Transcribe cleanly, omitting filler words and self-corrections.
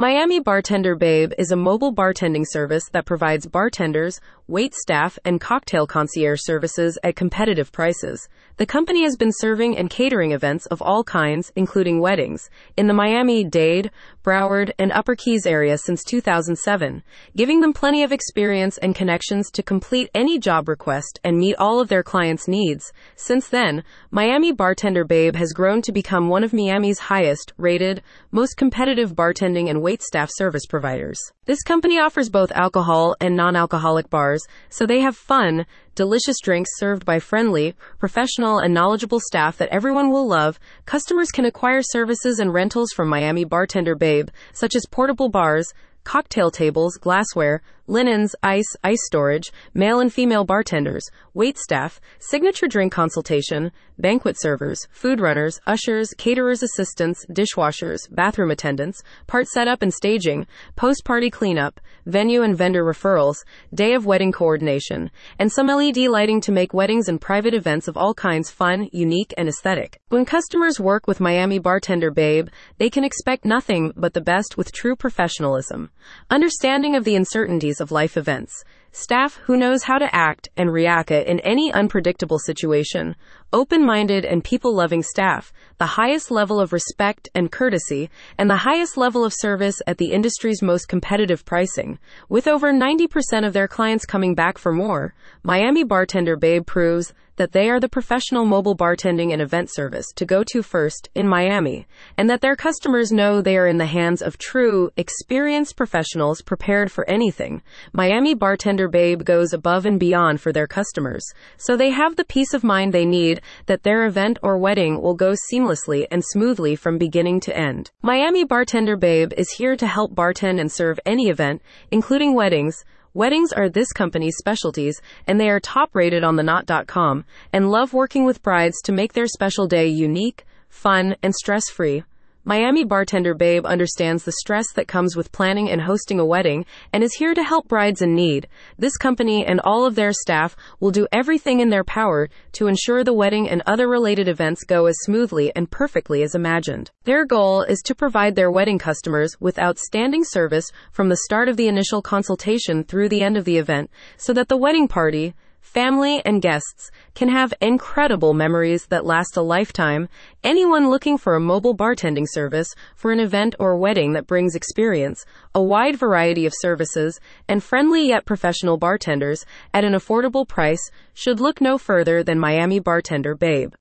Miami Bartender Babe is a mobile bartending service that provides bartenders, wait staff, and cocktail concierge services at competitive prices. The company has been serving and catering events of all kinds, including weddings, in the Miami-Dade, Broward, and Upper Keys area since 2007, giving them plenty of experience and connections to complete any job request and meet all of their clients' needs. Since then, Miami Bartender Babe has grown to become one of Miami's highest-rated, most competitive bartending and waitstaff service providers. This company offers both alcohol and non-alcoholic bars, so they have fun, delicious drinks served by friendly, professional, and knowledgeable staff that everyone will love. Customers can acquire services and rentals from Miami Bartender Babe, such as portable bars, cocktail tables, glassware, linens, ice storage, male and female bartenders, waitstaff, signature drink consultation, banquet servers, food runners, ushers, caterers assistants, dishwashers, bathroom attendants, part setup and staging, post-party cleanup, venue and vendor referrals, day of wedding coordination, and some LED lighting to make weddings and private events of all kinds fun, unique, and aesthetic. When customers work with Miami Bartender Babe, they can expect nothing but the best with true professionalism, understanding of the uncertainties of life events, staff who knows how to act and react in any unpredictable situation, open-minded and people-loving staff, the highest level of respect and courtesy, and the highest level of service at the industry's most competitive pricing. With over 90% of their clients coming back for more, Miami Bartender Babe proves that they are the professional mobile bartending and event service to go to first in Miami, and that their customers know they are in the hands of true, experienced professionals prepared for anything. Miami Bartender Babe goes above and beyond for their customers, so they have the peace of mind they need that their event or wedding will go seamlessly and smoothly from beginning to end. Miami Bartender Babe is here to help bartend and serve any event, including weddings. Weddings are this company's specialties, and they are top-rated on TheKnot.com, and love working with brides to make their special day unique, fun, and stress-free. Miami Bartender Babe understands the stress that comes with planning and hosting a wedding and is here to help brides in need. This company and all of their staff will do everything in their power to ensure the wedding and other related events go as smoothly and perfectly as imagined. Their goal is to provide their wedding customers with outstanding service from the start of the initial consultation through the end of the event, so that the wedding party, family, and guests can have incredible memories that last a lifetime. Anyone looking for a mobile bartending service for an event or wedding that brings experience, a wide variety of services, and friendly yet professional bartenders at an affordable price should look no further than Miami Bartender Babe.